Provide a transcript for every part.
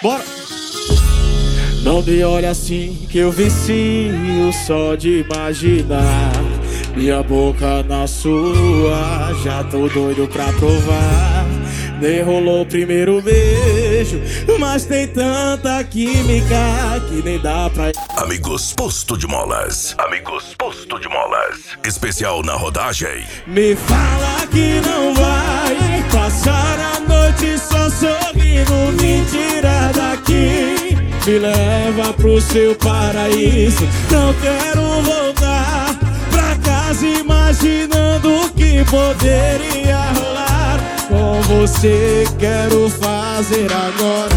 Bora! Não me olha assim que eu vicio só de imaginar minha boca na sua. Já tô doido pra provar. Nem rolou o primeiro beijo, mas tem tanta química que nem dá pra... Amigos Posto de Molas. Amigos Posto de Molas. Especial na rodagem. Me fala que não vai passar a noite só sorrindo. Me tira daqui, me leva pro seu paraíso. Não quero voltar pra casa imaginando o que poderia rolar. Com você quero fazer agora.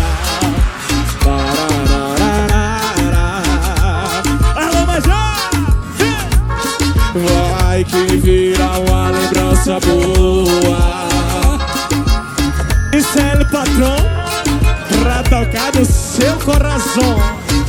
Alô, Major! Vai que vira uma lembrança boa. Isso é o patrão pra tocar no seu coração.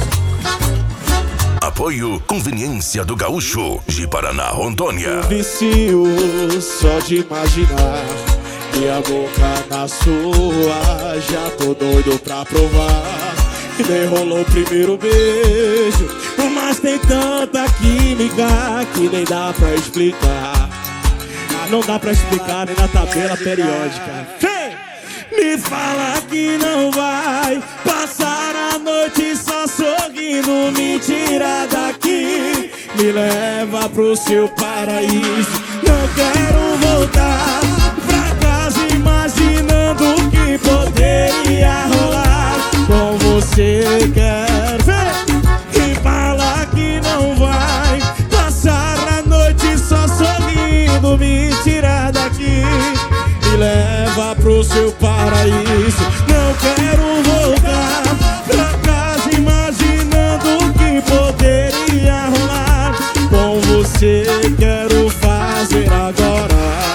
Apoio Conveniência do Gaúcho, de Paraná, Rondônia. Vicio só de imaginar minha boca na sua. Já tô doido pra provar. E nem rolou o primeiro beijo, mas tem tanta química que nem dá pra explicar. Não dá pra explicar nem na tabela periódica. Me fala que não vai passar a noite só sorrindo. Me tira daqui, me leva pro seu paraíso. Não quero voltar pra casa imaginando o que poderia rolar. Com você quero ver. Me fala que não vai passar a noite só sorrindo. Me tira daqui, me leva pro seu paraíso. Não quero voltar pra casa imaginando o que poderia rolar. Com você quero fazer agora.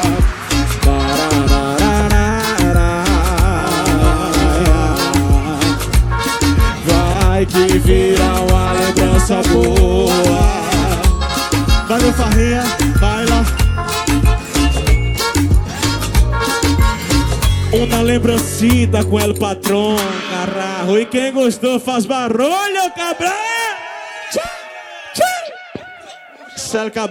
Vai que vira uma lembrança boa. Valeu, Farrinha, vai lá. Uma lembrancinha com el patrão, caralho. E quem gostou faz barulho, cabrão. Tchau, tchau.